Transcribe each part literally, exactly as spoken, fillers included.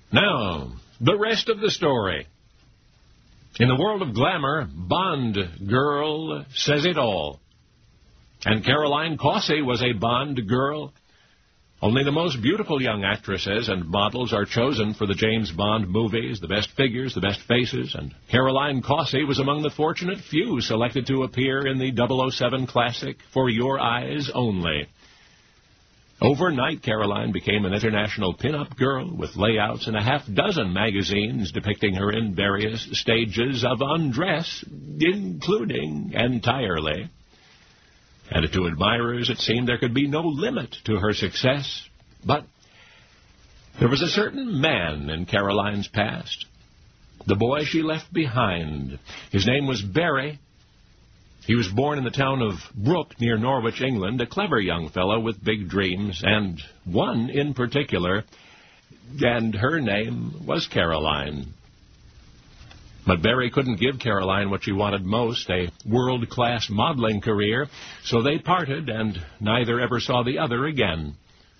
Now, the rest of the story. In the world of glamour, Bond girl says it all. And Caroline Cossey was a Bond girl. Only the most beautiful young actresses and models are chosen for the James Bond movies, the best figures, the best faces, and Caroline Cossey was among the fortunate few selected to appear in the double oh seven classic For Your Eyes Only. Overnight, Caroline became an international pin-up girl with layouts in a half dozen magazines depicting her in various stages of undress, including entirely. And to admirers, it seemed there could be no limit to her success. But there was a certain man in Caroline's past, the boy she left behind. His name was Barry. He was born in the town of Brooke near Norwich, England, a clever young fellow with big dreams, and one in particular, and her name was Caroline. But Barry couldn't give Caroline what she wanted most, a world-class modeling career, so they parted, and neither ever saw the other again.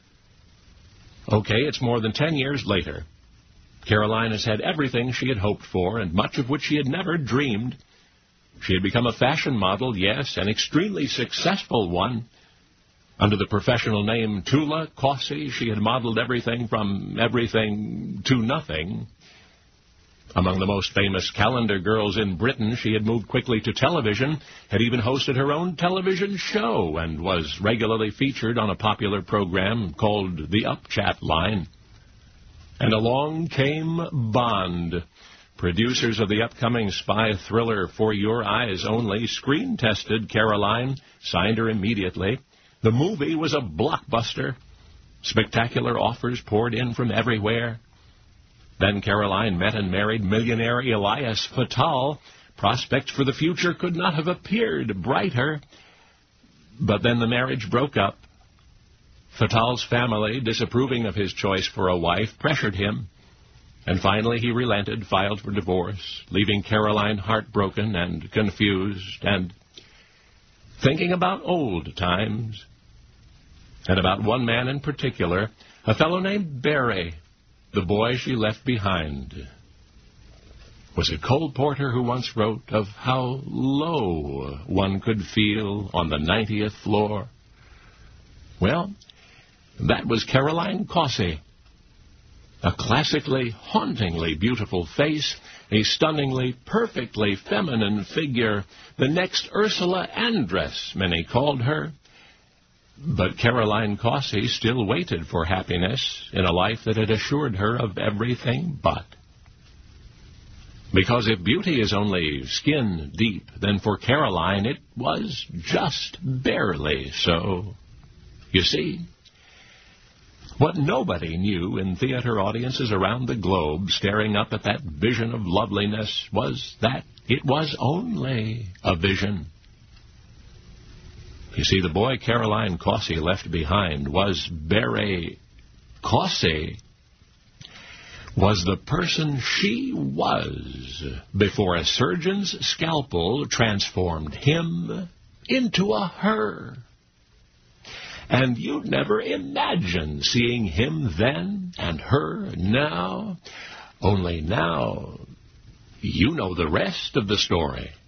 Okay, it's more than ten years later. Caroline has had everything she had hoped for, and much of which she had never dreamed. She had become a fashion model, yes, an extremely successful one. Under the professional name Tula Cossey, she had modeled everything from everything to nothing. Among the most famous calendar girls in Britain, she had moved quickly to television, had even hosted her own television show, and was regularly featured on a popular program called The Upchat Line. And along came Bond. Producers of the upcoming spy thriller For Your Eyes Only screen-tested Caroline, signed her immediately. The movie was a blockbuster. Spectacular offers poured in from everywhere. Then Caroline met and married millionaire Elias Fatal. Prospects for the future could not have appeared brighter. But then the marriage broke up. Fatal's family, disapproving of his choice for a wife, pressured him. And finally he relented, filed for divorce, leaving Caroline heartbroken and confused and thinking about old times. And about one man in particular, a fellow named Barry, the boy she left behind. Was it Cole Porter who once wrote of how low one could feel on the ninetieth floor? Well, that was Caroline Cossey. A classically, hauntingly beautiful face, a stunningly, perfectly feminine figure, the next Ursula Andress, many called her. But Caroline Cossey still waited for happiness in a life that had assured her of everything but. Because if beauty is only skin deep, then for Caroline it was just barely so. You see, what nobody knew in theater audiences around the globe staring up at that vision of loveliness was that it was only a vision. You see, the boy Caroline Cossey left behind was Barry Cossey, was the person she was before a surgeon's scalpel transformed him into a her. And you'd never imagine seeing him then and her now. Only now, you know the rest of the story.